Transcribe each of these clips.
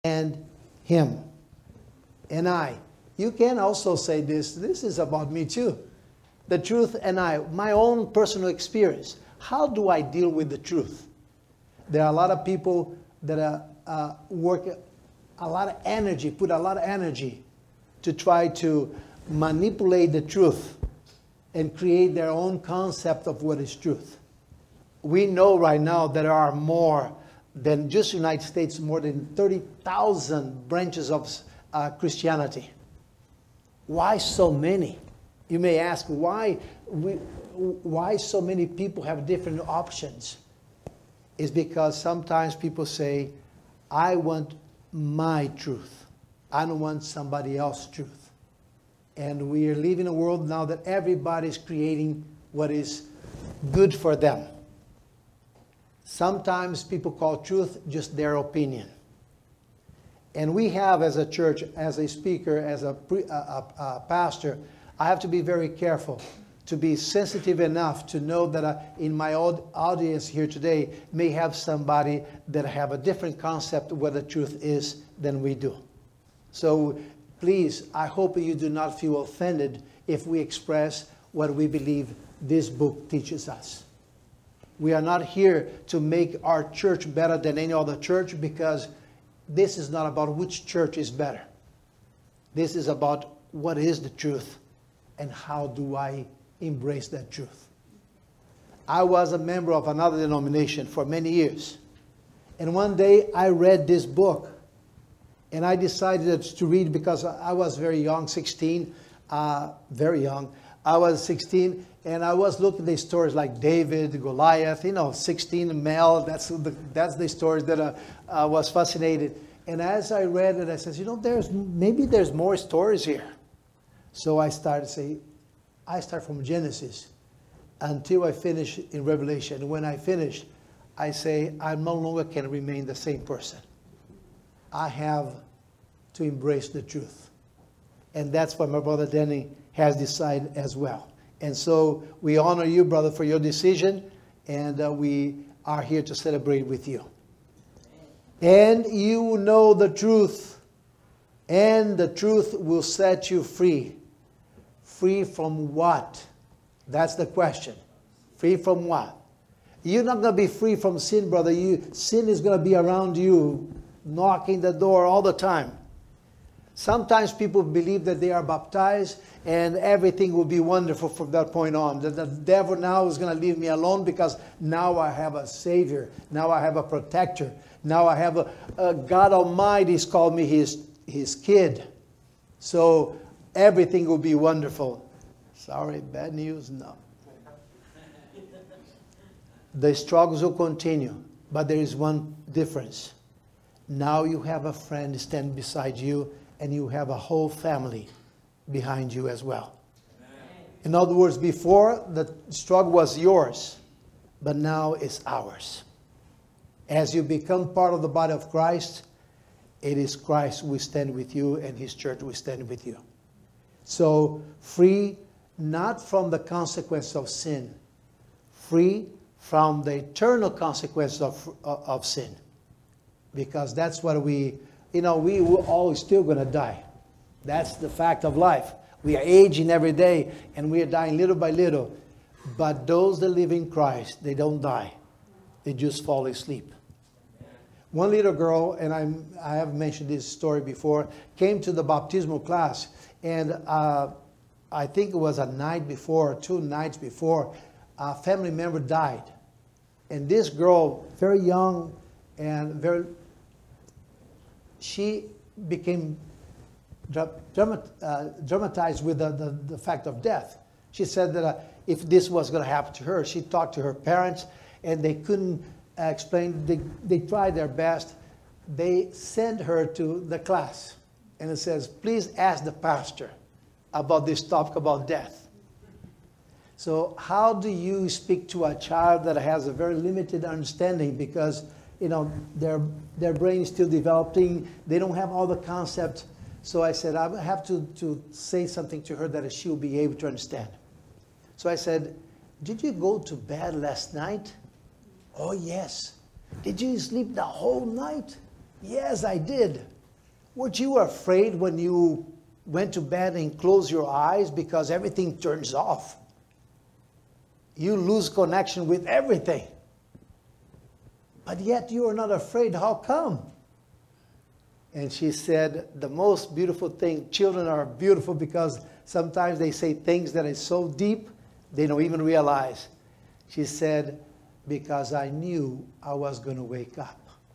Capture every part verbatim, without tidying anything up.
and him and I. You can also say this, this is about me too. The truth and I, my own personal experience. How do I deal with the truth? There are a lot of people that are, uh, work a lot of energy, put a lot of energy to try to manipulate the truth and create their own concept of what is truth. We know right now that there are more than just the United States, more than thirty thousand branches of uh, Christianity. Why so many? You may ask, why, we, why so many people have different options? It's because sometimes people say, I want my truth. I don't want somebody else's truth. And we are living in a world now that everybody's creating what is good for them. Sometimes people call truth just their opinion. And we have, as a church, as a speaker, as a, pre, a, a, a pastor, I have to be very careful, to be sensitive enough to know that I, in my audience here today may have somebody that have a different concept of what the truth is than we do. So please, I hope you do not feel offended if we express what we believe this book teaches us. We are not here to make our church better than any other church, because this is not about which church is better. This is about what is the truth and how do I embrace that truth. I was a member of another denomination for many years. And one day I read this book. And I decided to read because I was very young, sixteen, uh, very young. I was sixteen, and I was looking at the stories like David, Goliath, you know, sixteen male. That's the, that's the stories that I uh, was fascinated. And as I read it, I said, you know, there's maybe there's more stories here. So I started to say, I start from Genesis until I finish in Revelation. And when I finish, I say, I no longer can remain the same person. I have to embrace the truth. And that's what my brother Danny has decided as well. And so we honor you, brother, for your decision, and uh, we are here to celebrate with you. And you know the truth, and the truth will set you free. Free from what? That's the question. Free from what? You're not going to be free from sin, brother. You, sin is going to be around you, knocking the door all the time. Sometimes people believe that they are baptized and everything will be wonderful from that point on. That the devil now is going to leave me alone because now I have a Savior. Now I have a protector. Now I have a, a God Almighty has called me his, his kid. So everything will be wonderful. Sorry, bad news? No. The struggles will continue, but there is one difference. Now you have a friend stand beside you, and you have a whole family behind you as well. Amen. In other words, before the struggle was yours, but now it's ours. As you become part of the body of Christ, it is Christ who will stand with you, and his church will stand with you. So free not from the consequence of sin, free from the eternal consequence of, of, of sin. Because that's what we, you know, we will all still going to die. That's the fact of life. We are aging every day, and we are dying little by little. But those that live in Christ, they don't die. They just fall asleep. One little girl, and I'm, I have mentioned this story before, came to the baptismal class, and uh, I think it was a night before, two nights before, a family member died. And this girl, very young and very... she became dramat, uh, dramatized with the, the, the fact of death. She said that uh, if this was going to happen to her, she talked to her parents, and they couldn't uh, explain. They, they tried their best. They sent her to the class, and it says, please ask the pastor about this topic about death. So how do you speak to a child that has a very limited understanding because you know, their their brain is still developing. They don't have all the concepts. So I said, I have to, to say something to her that she'll be able to understand. So I said, did you go to bed last night? Oh, yes. Did you sleep the whole night? Yes, I did. Weren't you afraid when you went to bed and closed your eyes because everything turns off? You lose connection with everything. But yet you are not afraid. How come? And she said, the most beautiful thing, children are beautiful because sometimes they say things that are so deep, they don't even realize. She said, because I knew I was going to wake up.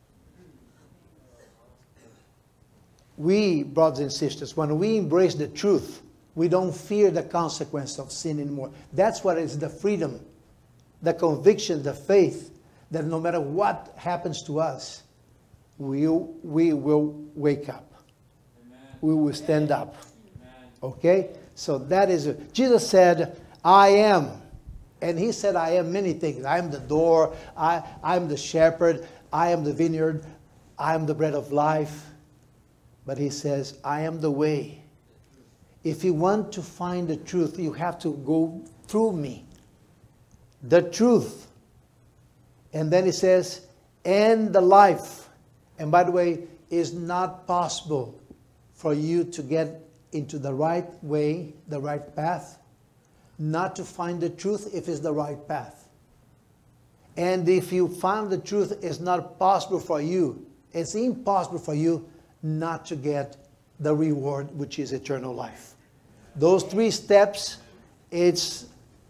We, brothers and sisters, when we embrace the truth, we don't fear the consequence of sin anymore. That's what is the freedom, the conviction, the faith, that no matter what happens to us, we, we will wake up. Amen. We will stand up. Amen. Okay? So that is it. Jesus said, I am. And he said, I am many things. I am the door. I, I am the shepherd. I am the vineyard. I am the bread of life. But he says, I am the way. If you want to find the truth, you have to go through me. The truth. And then he says, and the life. And by the way, it's not possible for you to get into the right way, the right path, not to find the truth if it's the right path. And if you find the truth, it's not possible for you. It's impossible for you not to get the reward, which is eternal life. Those three steps, it's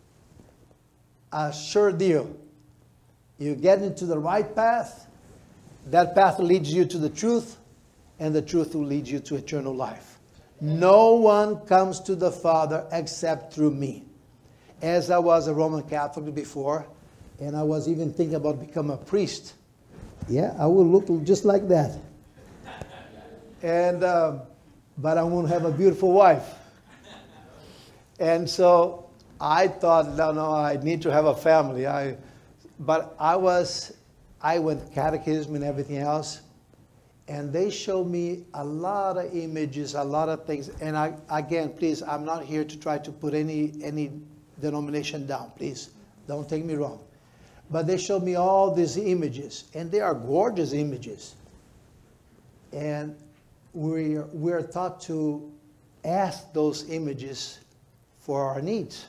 a sure deal. You get into the right path, that path leads you to the truth, and the truth will lead you to eternal life. No one comes to the Father except through me. As I was a Roman Catholic before, and I was even thinking about becoming a priest. Yeah, I will look just like that. And, um, but I won't have a beautiful wife. And so I thought, no, no, I need to have a family. I, but I was, I went catechism and everything else. And they showed me a lot of images, a lot of things. And I, again, please, I'm not here to try to put any, any denomination down. Please, don't take me wrong. But they showed me all these images. And they are gorgeous images. And we're, we're taught to ask those images for our needs.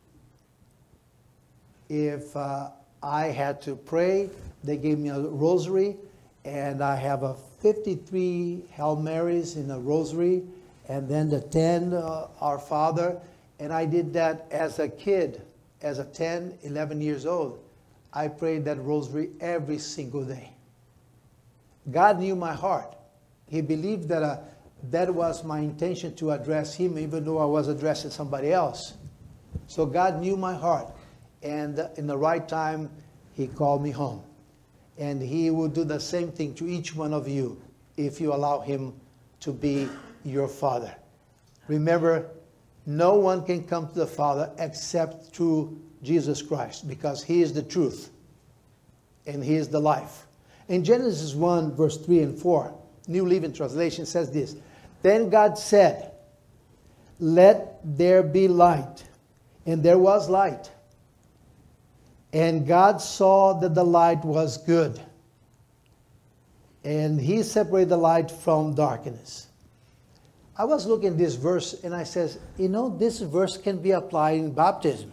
If uh, I had to pray, they gave me a rosary, and I have a fifty-three Hail Marys in a rosary, and then the ten uh, Our Father. And I did that as a kid, as a ten, eleven years old. I prayed that rosary every single day. God knew my heart. He believed that uh, that was my intention to address him, even though I was addressing somebody else. So God knew my heart. And uh, in the right time, he called me home. And he will do the same thing to each one of you if you allow him to be your Father. Remember, no one can come to the Father except through Jesus Christ, because he is the truth and he is the life. In Genesis one, verse three and four, New Living Translation says this: Then God said, let there be light. And there was light. And God saw that the light was good. And he separated the light from darkness. I was looking at this verse and I says, you know, this verse can be applied in baptism.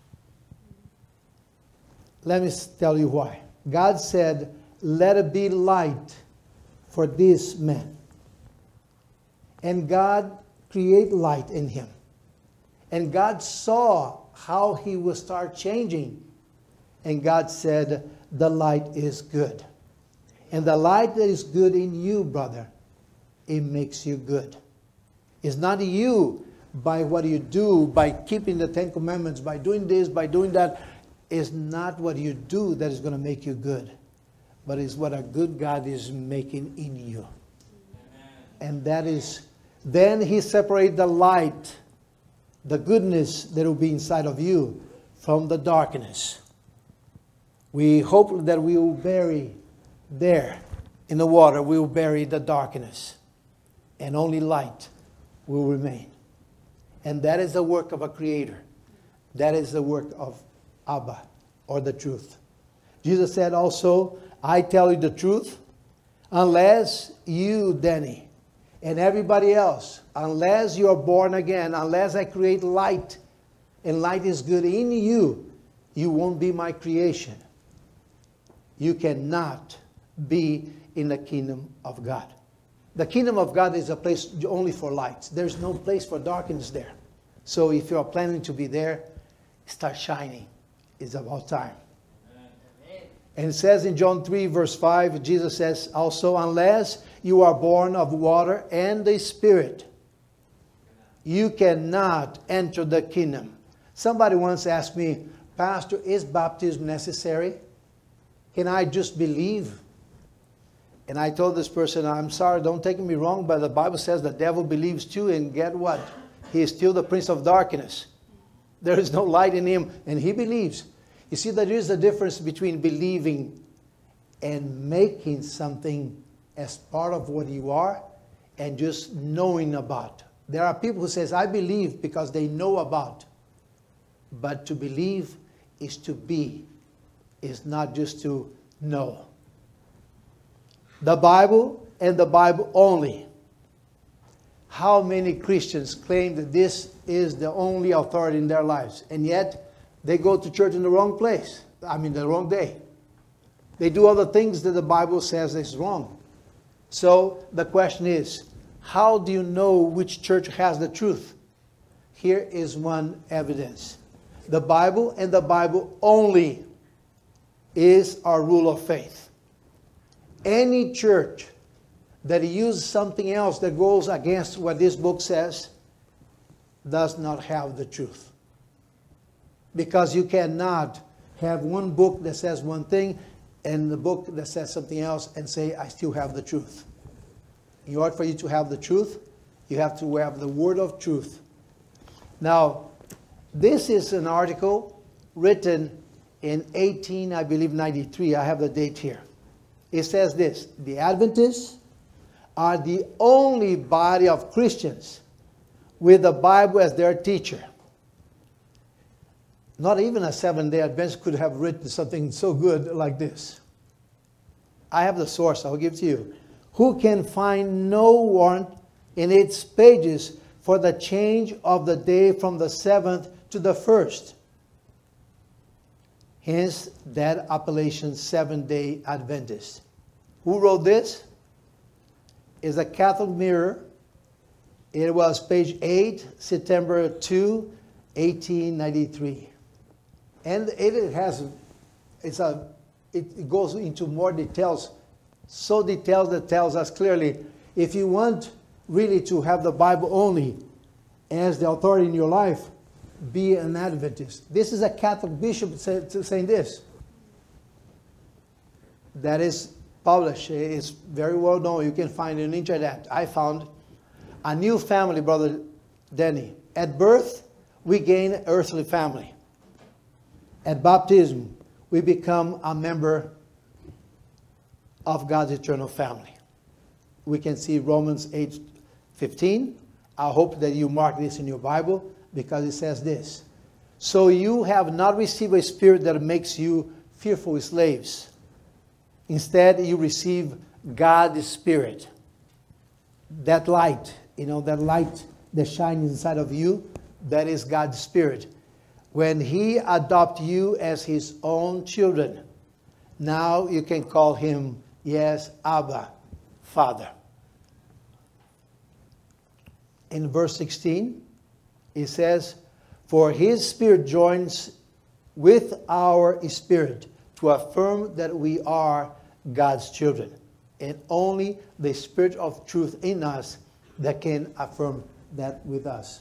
Let me tell you why. God said, let it be light for this man. And God created light in him. And God saw how he would start changing. And God said, the light is good. And the light that is good in you, brother, it makes you good. It's not you by what you do, by keeping the Ten Commandments, by doing this, by doing that. It's not what you do that is going to make you good. But it's what a good God is making in you. Amen. And that is, then he separates the light, the goodness that will be inside of you, from the darkness. We hope that we will bury there in the water, we will bury the darkness. And only light will remain. And that is the work of a creator. That is the work of Abba, or the truth. Jesus said also, I tell you the truth, unless you, Danny, and everybody else, unless you are born again, unless I create light, and light is good in you, you won't be my creation. You cannot be in the kingdom of God. The kingdom of God is a place only for lights. There's no place for darkness there. So if you are planning to be there, start shining. It's about time. And it says in John three, verse five, Jesus says also, unless you are born of water and the Spirit, you cannot enter the kingdom. Somebody once asked me, Pastor, is baptism necessary? Can I just believe? And I told this person, I'm sorry, don't take me wrong, but the Bible says the devil believes too, and get what? He is still the prince of darkness. There is no light in him, and he believes. You see, there is a difference between believing and making something as part of what you are and just knowing about. There are people who says, I believe because they know about. But to believe is to be, is not just to know. The Bible and the Bible only. How many Christians claim that this is the only authority in their lives, and yet they go to church in the wrong place. I mean, the wrong day. They do other things that the Bible says is wrong. So the question is, how do you know which church has the truth? Here is one evidence. The Bible and the Bible only is our rule of faith. Any church that uses something else that goes against what this book says does not have the truth. Because you cannot have one book that says one thing and the book that says something else and say, I still have the truth. In order for you to have the truth, you have to have the word of truth. Now, this is an article written in eighteen, I believe, ninety-three. I have the date here. It says this: the Adventists are the only body of Christians with the Bible as their teacher. Not even a Seventh-day Adventist could have written something so good like this. I have the source, I'll give it to you. Who can find no warrant in its pages for the change of the day from the seventh to the first? Hence that appellation, Seventh-day Adventist. Who wrote this? Is a Catholic Mirror. It was page eight, September second, eighteen ninety-three. And it has, it's a, it goes into more details, so detailed that tells us clearly, if you want really to have the Bible only as the authority in your life, be an Adventist. This is a Catholic bishop say, saying this. That is published. It's very well known. You can find it on the internet. I found a new family, Brother Denny. At birth, we gain an earthly family. At baptism, we become a member of God's eternal family. We can see Romans eight fifteen. I hope that you mark this in your Bible, because it says this: so you have not received a spirit that makes you fearful slaves. Instead, you receive God's Spirit. That light, you know, that light that shines inside of you, that is God's Spirit. When He adopts you as His own children, now you can call Him, yes, Abba, Father. In verse sixteen, it says, for His Spirit joins with our spirit to affirm that we are God's children. And only the Spirit of truth in us that can affirm that with us.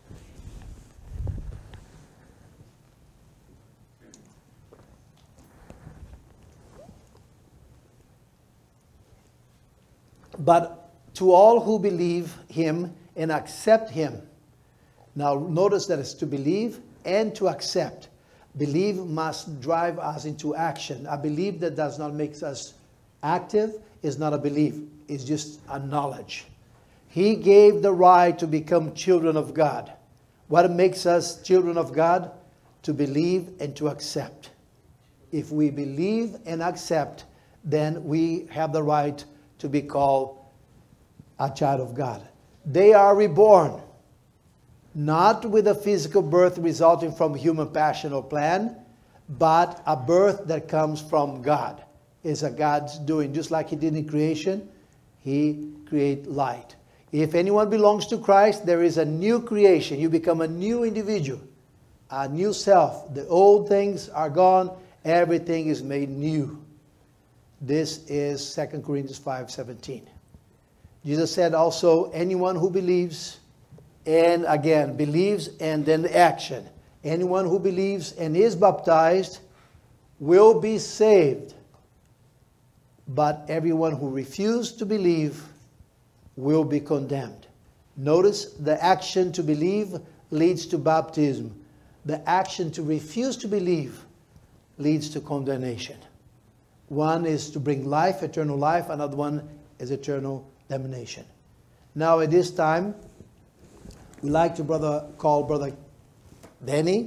But to all who believe Him and accept Him. Now notice that it's to believe and to accept. Believe must drive us into action. A belief that does not make us active is not a belief. It's just a knowledge. He gave the right to become children of God. What makes us children of God? To believe and to accept. If we believe and accept, then we have the right to be called a child of God. They are reborn, not with a physical birth resulting from human passion or plan, but a birth that comes from God. It's a God's doing. Just like He did in creation, He created light. If anyone belongs to Christ, there is a new creation. You become a new individual, a new self. The old things are gone. Everything is made new. This is Second Corinthians five seventeen. Jesus said also, anyone who believes, and again, believes and then action. Anyone who believes and is baptized will be saved. But everyone who refuses to believe will be condemned. Notice the action to believe leads to baptism. The action to refuse to believe leads to condemnation. One is to bring life, eternal life. Another one is eternal damnation. Now at this time, we like to brother call Brother Danny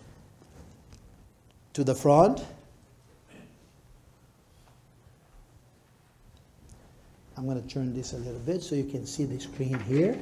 to the front. I'm going to turn this a little bit so you can see the screen here.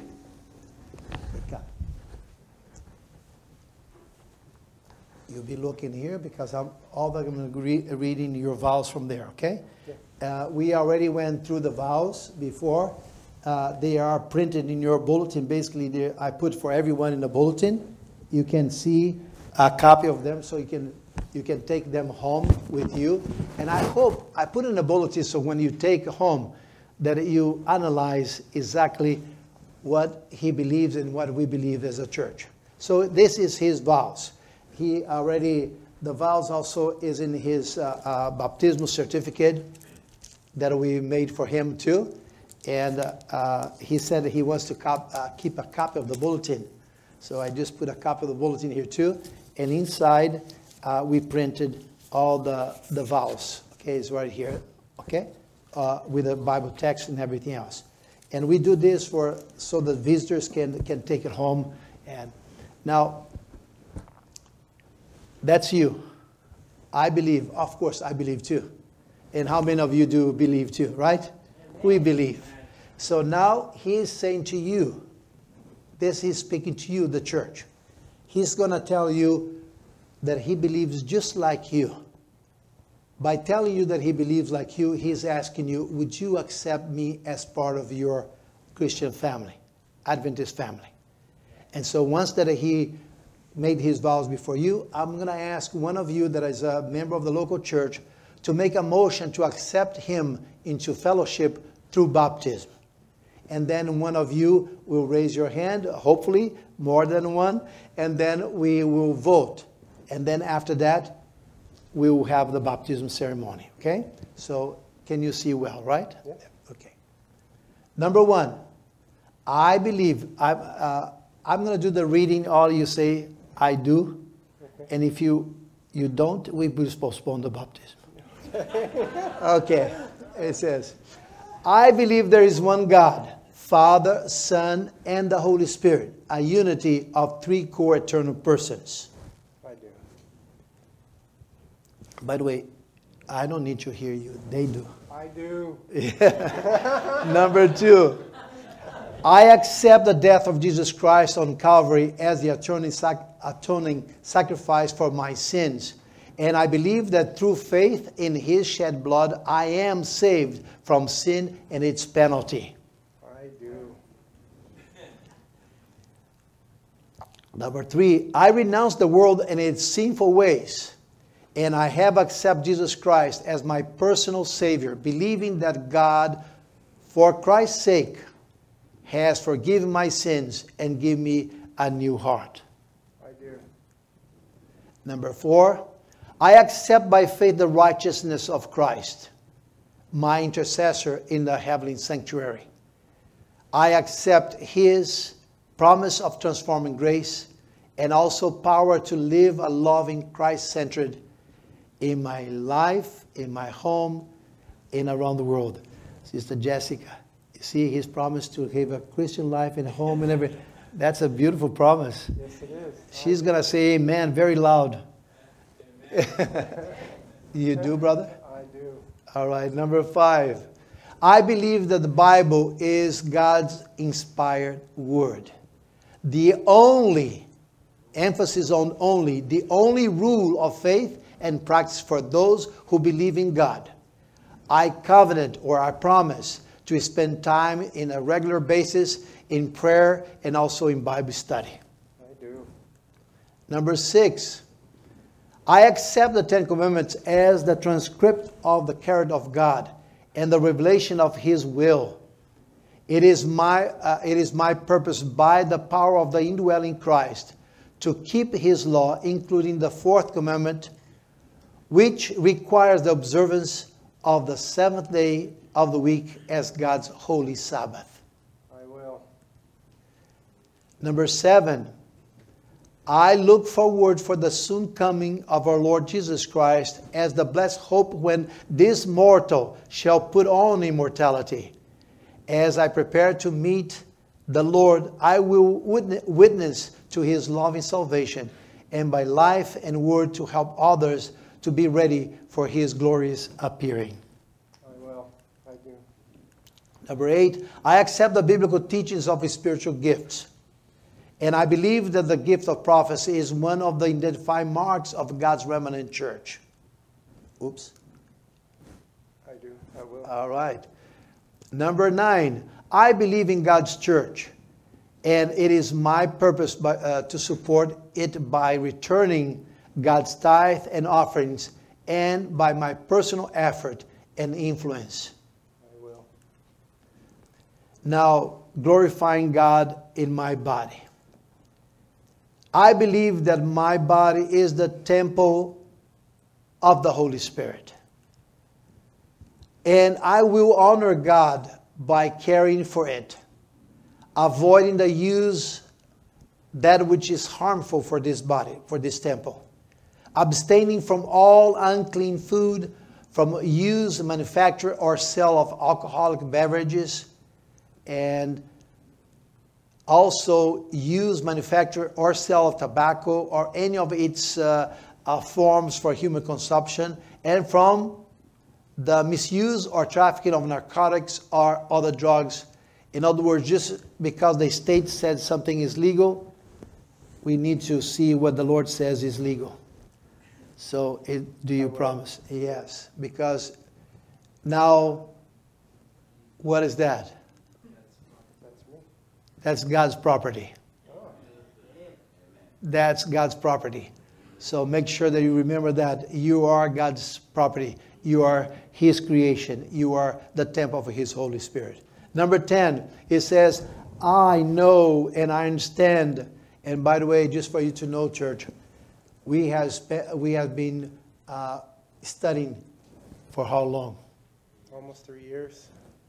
You'll be looking here because I'm all that I'm going to be reading your vows from there, okay? Yeah. Uh, we already went through the vows before. Uh, they are printed in your bulletin. Basically, I put for everyone in the bulletin. You can see a copy of them so you can you can take them home with you. And I hope I put in the bulletin so when you take home that you analyze exactly what he believes and what we believe as a church. So this is his vows. He already, the vows also is in his uh, uh, baptismal certificate that we made for him too. And uh, uh, he said that he wants to cop, uh, keep a copy of the bulletin. So I just put a copy of the bulletin here too. And inside uh, we printed all the, the vows. Okay, it's right here. Okay, uh, with the Bible text and everything else. And we do this for so that visitors can, can take it home. And now, that's you. I believe. Of course, I believe too. And how many of you do believe too, right? Amen. We believe. So now he is saying to you, this he's speaking to you, the church. He's going to tell you that he believes just like you. By telling you that he believes like you, he's asking you, would you accept me as part of your Christian family, Adventist family? And so once that he made his vows before you, I'm going to ask one of you that is a member of the local church to make a motion to accept him into fellowship through baptism. And then one of you will raise your hand, hopefully more than one, and then we will vote. And then after that, we will have the baptism ceremony. Okay? So can you see well, right? Yeah. Okay. Number one, I believe, I, uh, I'm going to do the reading. All you say, I do. Okay. And if you you don't, we will postpone the baptism. Okay. It says, I believe there is one God, Father, Son, and the Holy Spirit, a unity of three core eternal persons. I do. By the way, I don't need to hear you. They do. I do. Yeah. Number two. I accept the death of Jesus Christ on Calvary as the atoning, sac- atoning sacrifice for my sins. And I believe that through faith in his shed blood, I am saved from sin and its penalty. I do. Number three, I renounce the world and its sinful ways. And I have accepted Jesus Christ as my personal Savior, believing that God, for Christ's sake, has forgiven my sins and given me a new heart. I do. Number four, I accept by faith the righteousness of Christ, my intercessor in the heavenly sanctuary. I accept his promise of transforming grace and also power to live a loving, Christ-centered in my life, in my home, and around the world. Sister Jessica, see his promise to have a Christian life in home and everything. That's a beautiful promise. Yes, it is. She's going to say amen very loud. You do, brother? I do. All right, number five. I believe that the Bible is God's inspired word. The only, emphasis on only, the only rule of faith and practice for those who believe in God. I covenant or I promise to spend time in a regular basis in prayer and also in Bible study. I do. Number six, I accept the Ten Commandments as the transcript of the character of God and the revelation of His will. It is my, uh, it is my purpose by the power of the indwelling Christ to keep His law, including the fourth commandment, which requires the observance of the seventh day of the week as God's holy Sabbath. I will. Number seven, I look forward for the soon coming of our Lord Jesus Christ as the blessed hope when this mortal shall put on immortality. As I prepare to meet the Lord, I will witness to His loving salvation and by life and word to help others to be ready for His glorious appearing. I will. I do. Number eight, I accept the biblical teachings of spiritual gifts. And I believe that the gift of prophecy is one of the identifying marks of God's remnant church. Oops. I do. I will. All right. Number nine, I believe in God's church. And it is my purpose by, uh, to support it by returning God's tithe and offerings and by my personal effort and influence. I will. Now, glorifying God in my body. I believe that my body is the temple of the Holy Spirit. And I will honor God by caring for it, avoiding the use that which is harmful for this body, for this temple, abstaining from all unclean food, from use, manufacture, or sale of alcoholic beverages, and also use, manufacture, or sell of tobacco or any of its uh, uh, forms for human consumption, and from the misuse or trafficking of narcotics or other drugs. In other words, just because the state said something is legal, we need to see what the Lord says is legal. So, it, do you promise? Yes, because now, what is that? That's me. That's God's property. Oh. That's God's property. So make sure that you remember that you are God's property. You are His creation. You are the temple of His Holy Spirit. Number ten, it says, I know and I understand. And by the way, just for you to know, church, we have, spe- we have been uh, studying for how long? Almost three years.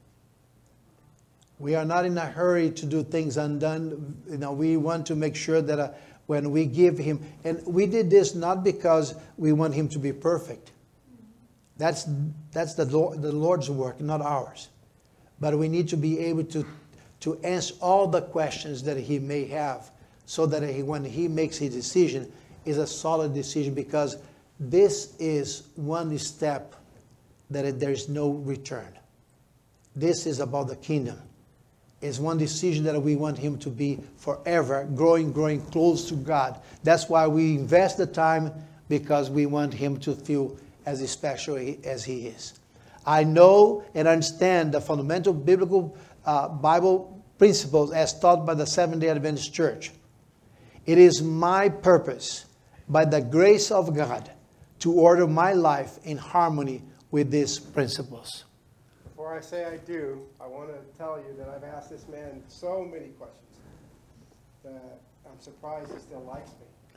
We are not in a hurry to do things undone. You know, we want to make sure that uh, when we give Him, and we did this not because we want Him to be perfect. That's that's the Lord, the Lord's work, not ours. But we need to be able to to answer all the questions that He may have, so that he, when He makes His decision, is a solid decision. Because this is one step that there is no return. This is about the kingdom. It's one decision that we want Him to be forever, growing, growing close to God. That's why we invest the time, because we want Him to feel as special as He is. I know and understand the fundamental biblical uh, Bible principles as taught by the Seventh-day Adventist Church. It is my purpose, by the grace of God, to order my life in harmony with these principles. Before I say I do, I want to tell you that I've asked this man so many questions that I'm surprised he still likes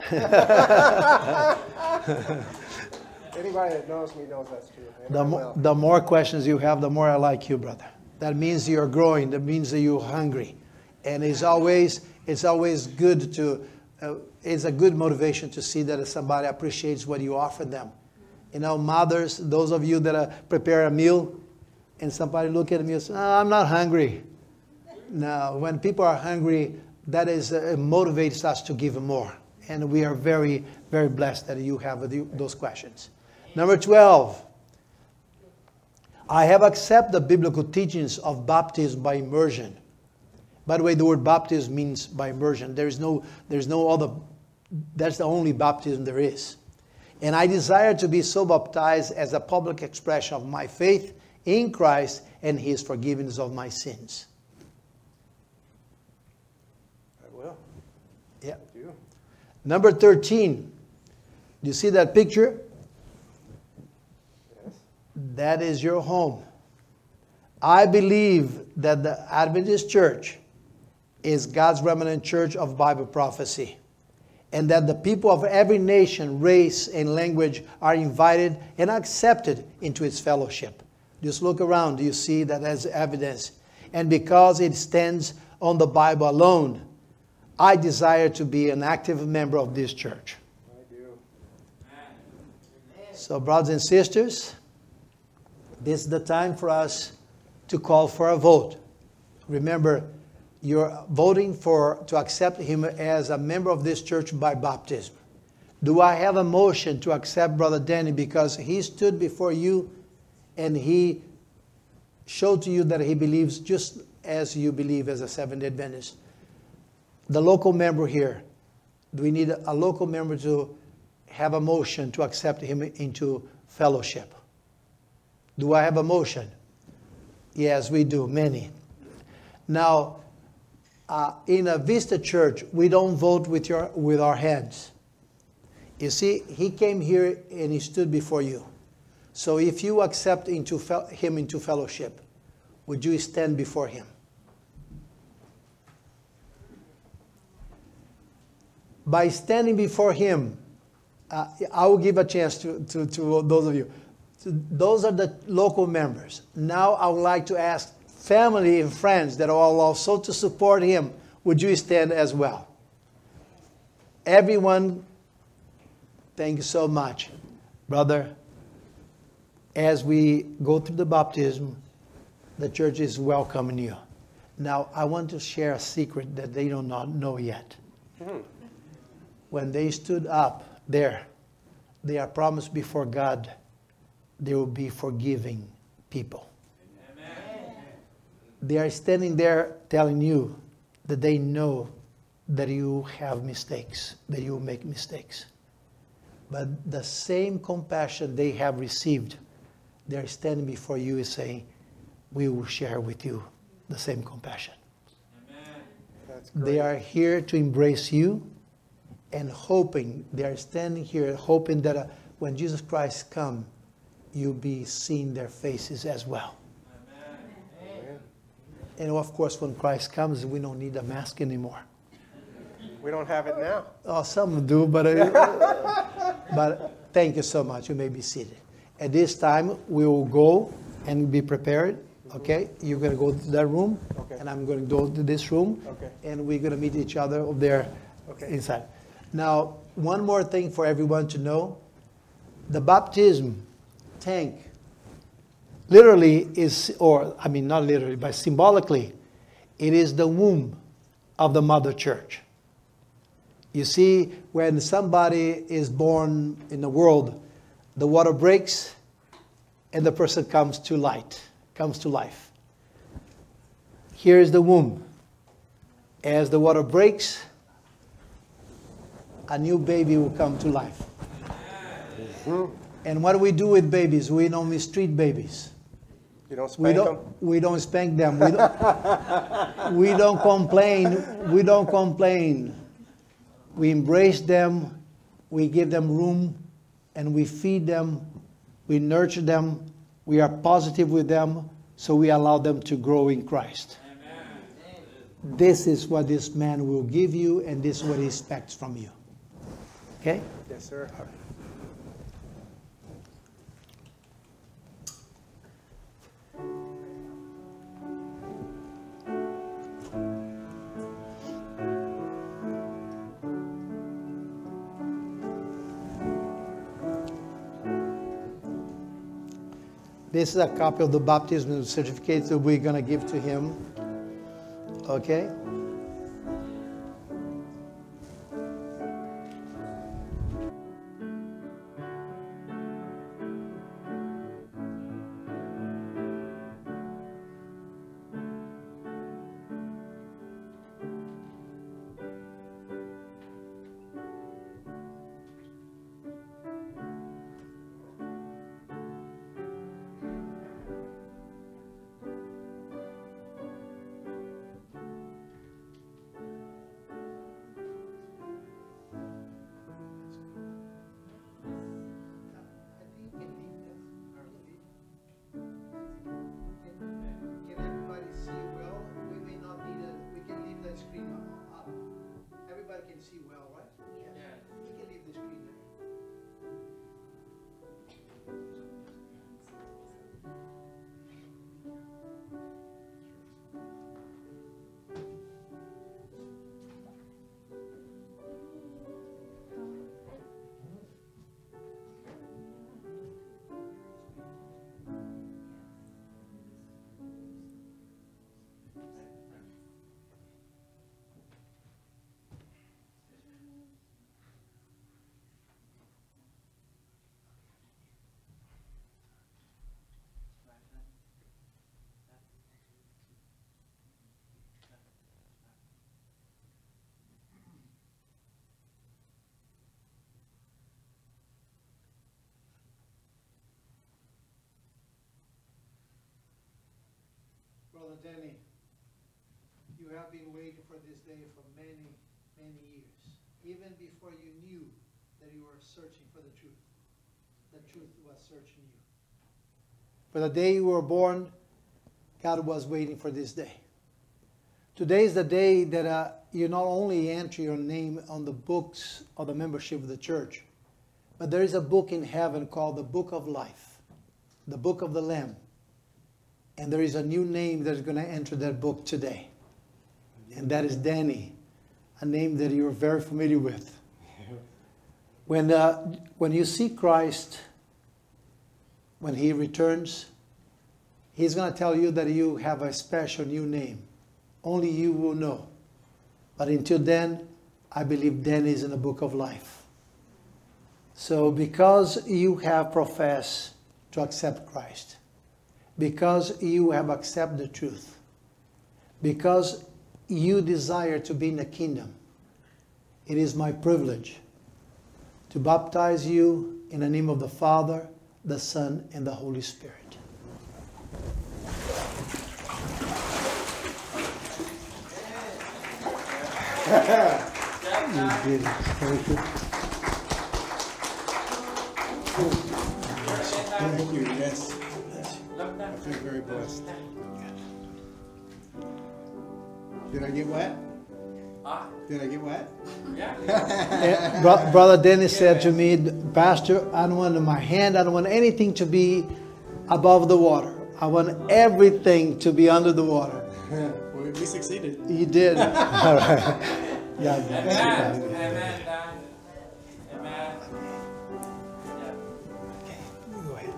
me. Anybody that knows me knows that's true. And The, I mo- will. the more questions you have, the more I like you, brother. That means you're growing. That means that you're hungry. And it's always, it's always good to, uh, it's a good motivation to see that somebody appreciates what you offer them. You know, mothers, those of you that uh, prepare a meal, and somebody look at me and say, oh, I'm not hungry. No, when people are hungry, that is uh, it motivates us to give more. And we are very, very blessed that you have those questions. Number twelve, I have accepted the biblical teachings of baptism by immersion. By the way, the word baptism means by immersion. There is no, there's no other, that's the only baptism there is. And I desire to be so baptized as a public expression of my faith in Christ and His forgiveness of my sins. I will. Yeah. I do. Number thirteen. Do you see that picture? Yes. That is your home. I believe that the Adventist Church is God's remnant church of Bible prophecy, and that the people of every nation, race, and language are invited and accepted into its fellowship. Just look around. Do you see that as evidence? And because it stands on the Bible alone, I desire to be an active member of this church. I do. So, brothers and sisters, this is the time for us to call for a vote. Remember, you're voting for to accept him as a member of this church by baptism. Do I have a motion to accept Brother Danny because he stood before you and he showed to you that he believes just as you believe as a Seventh-day Adventist? The local member here, do we need a local member to have a motion to accept him into fellowship? Do I have a motion? Yes, we do, many. Now, uh, in a Vista church, we don't vote with, your, with our hands. You see, he came here and he stood before you. So if you accept into fel- him into fellowship, would you stand before him? By standing before him, uh, I will give a chance to, to, to those of you. So those are the local members. Now I would like to ask family and friends that are all also to support him. Would you stand as well? Everyone, thank you so much. Brother, as we go through the baptism, the church is welcoming you. Now, I want to share a secret that they do not know yet. Mm-hmm. When they stood up there, they are promised before God they will be forgiving people. Amen. They are standing there telling you that they know that you have mistakes, that you make mistakes. But the same compassion they have received, they are standing before you and saying, we will share with you the same compassion. Amen. That's great. They are here to embrace you and hoping, they are standing here hoping that uh, when Jesus Christ comes, you'll be seeing their faces as well. Amen. And of course, when Christ comes, we don't need a mask anymore. We don't have it now. Oh, some do, but, uh, but thank you so much. You may be seated. At this time, we will go and be prepared. Okay? You're going to go to that room, Okay. and I'm going to go to this room, Okay. and we're going to meet each other over there Okay. inside. Now, one more thing for everyone to know. The baptism tank literally is, or I mean not literally, but symbolically, it is the womb of the mother church. You see, when somebody is born in the world, the water breaks and the person comes to light, comes to life. Here is the womb. As the water breaks, a new baby will come to life. Mm-hmm. And what do we do with babies? We don't mistreat babies. You don't We spank don't, them? we don't spank them. We don't, we don't complain. We don't complain. We embrace them. We give them room. And we feed them. We nurture them. We are positive with them. So we allow them to grow in Christ. Amen. This is what this man will give you. And this is what he expects from you. Okay? Yes, sir. This is a copy of the baptism certificate that we're going to give to him. Okay? Brother Danny, you have been waiting for this day for many, many years. Even before you knew that you were searching for the truth. The truth was searching you. For the day you were born, God was waiting for this day. Today is the day that uh, you not only enter your name on the books of the membership of the church, but there is a book in heaven called the Book of Life, the Book of the Lamb. And there is a new name that is going to enter that book today. And that is Danny, a name that you're very familiar with. When, uh, when you see Christ, when he returns, he's going to tell you that you have a special new name. Only you will know. But until then, I believe Danny is in the book of life. So because you have professed to accept Christ, because you have accepted the truth, because you desire to be in the kingdom, it is my privilege to baptize you in the name of the Father, the Son, and the Holy Spirit. You did it. Thank you. Thank you, yes. I feel very blessed. Did I get wet? Did I get wet? And Bro- Brother Dennis said to me, Pastor, I don't want my hand, I don't want anything to be above the water. I want everything to be under the water. Well, we succeeded. You did. All right. God bless you. Amen. Amen. Don. Amen. Okay, go ahead.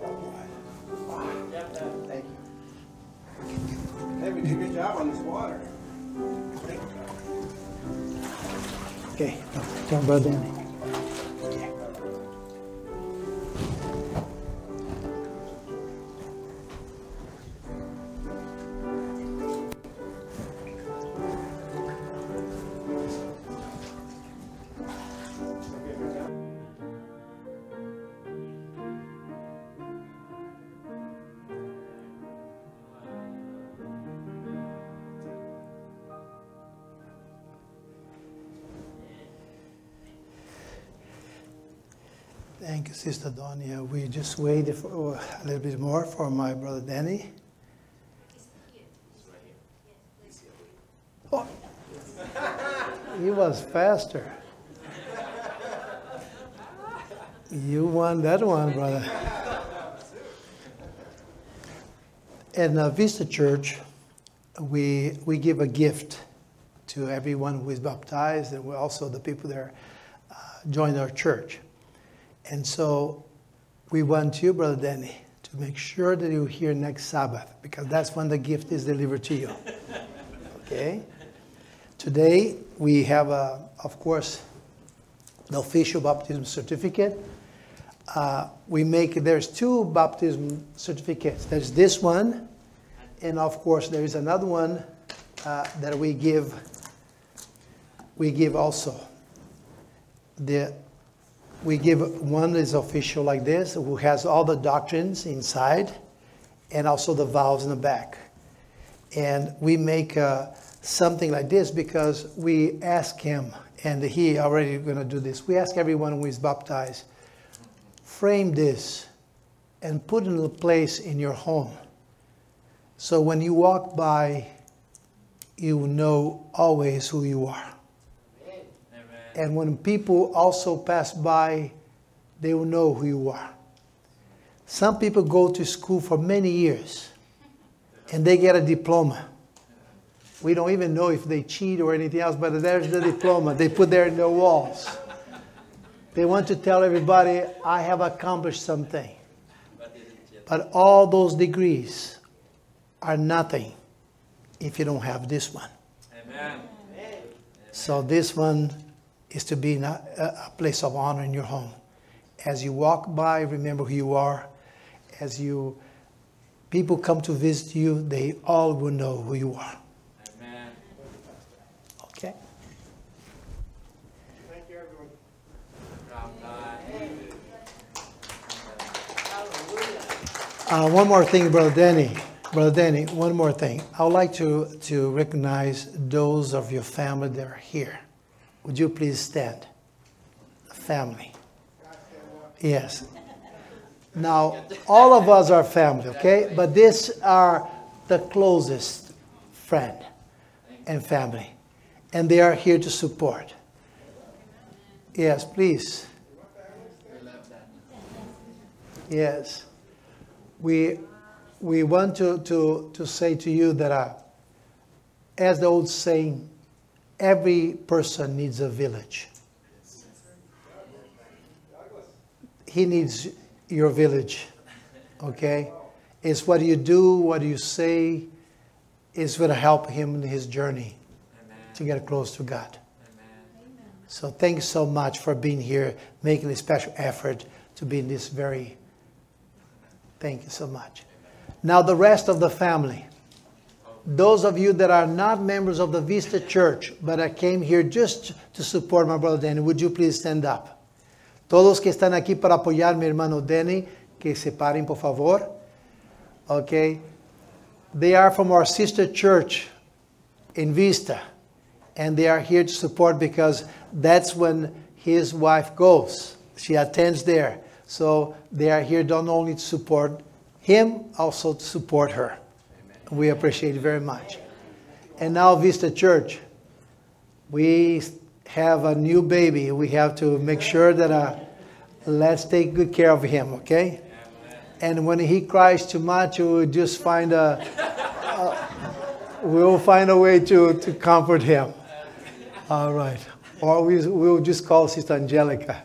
Yep, Don. Thank you. Hey, we did a good job on this water. Okay, come, Brother Danny. Thank you, Sister Donia. We just waited for a little bit more for my brother Danny. Oh, he was faster. You won that one, brother. In uh, Vista Church, we we give a gift to everyone who is baptized, and we also the people that uh, join our church. And so we want you, Brother Danny, to make sure that you're here next Sabbath, because that's when the gift is delivered to you. Okay? Today, we have, uh, of course, the official baptism certificate. Uh, we make, there's two baptism certificates. There's this one, and of course, there is another one uh, that we give, we give also. The We give one is official like this, who has all the doctrines inside, and also the vows in the back. And we make uh, something like this because we ask him, and he already going to do this. We ask everyone who is baptized, frame this and put it in a place in your home. So when you walk by, you know always who you are. And when people also pass by, they will know who you are. Some people go to school for many years, and they get a diploma. We don't even know if they cheat or anything else, but there's the diploma. They put there in their walls. They want to tell everybody, I have accomplished something. But all those degrees are nothing if you don't have this one. Amen. So this one is to be in a, a place of honor in your home. As you walk by, remember who you are. As you people come to visit you, they all will know who you are. Amen. Okay? Thank you, everyone. From God. Uh, one more thing, Brother Danny. Brother Danny, one more thing. I would like to, to recognize those of your family that are here. Would you please stand? Family. Yes. Now, all of us are family, okay? But these are the closest friend and family. And they are here to support. Yes, please. Yes. We, we want to, to, to say to you that, uh, as the old saying, every person needs a village. He needs your village, okay? It's what you do, what you say, is going to help him in his journey. Amen. To get close to God. Amen. So thank you so much for being here, making a special effort to be in this very... Thank you so much. Amen. Now the rest of the family. Those of you that are not members of the Vista Church, but I came here just to support my brother Danny, would you please stand up? Todos que están aquí para apoyar a mi hermano Danny, que se paren por favor. Okay. They are from our sister church in Vista. And they are here to support because that's when his wife goes. She attends there. So they are here not only to support him, also to support her. Amen. We appreciate it very much. And now Vista Church. We have a new baby. We have to make sure that uh, let's take good care of him, okay? And when he cries too much, we'll just find a, a we'll find a way to, to comfort him. All right. Or we, we'll just call Sister Angelica.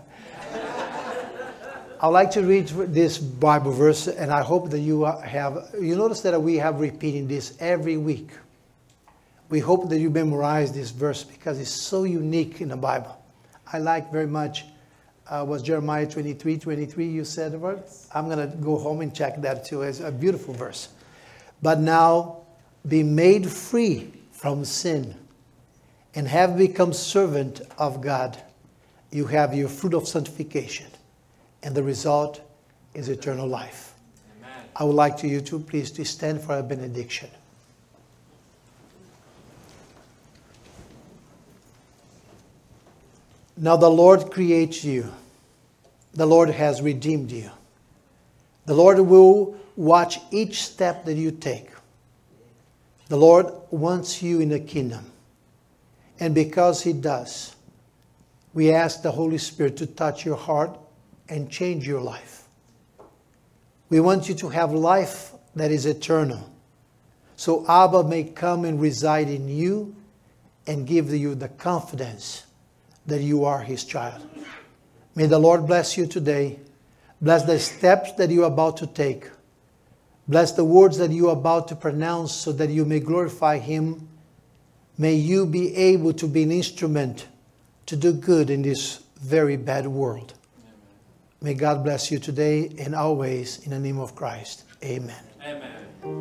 I'd like to read this Bible verse, and I hope that you have, you notice that we have repeating this every week. We hope that you memorize this verse because it's so unique in the Bible. I like very much, uh, was Jeremiah twenty-three, twenty-three you said the word? I'm going to go home and check that too. It's a beautiful verse. But now be made free from sin and have become servant of God. You have your fruit of sanctification, and the result is eternal life. Amen. I would like to you to please to stand for a benediction. Now the Lord creates you. The Lord has redeemed you. The Lord will watch each step that you take. The Lord wants you in the kingdom. And because He does, we ask the Holy Spirit to touch your heart and change your life. We want you to have life that is eternal. So Abba may come and reside in you and give you the confidence that you are His child. May the Lord bless you today. Bless the steps that you are about to take. Bless the words that you are about to pronounce so that you may glorify Him. May you be able to be an instrument to do good in this very bad world. Amen. May God bless you today and always in the name of Christ. Amen. Amen.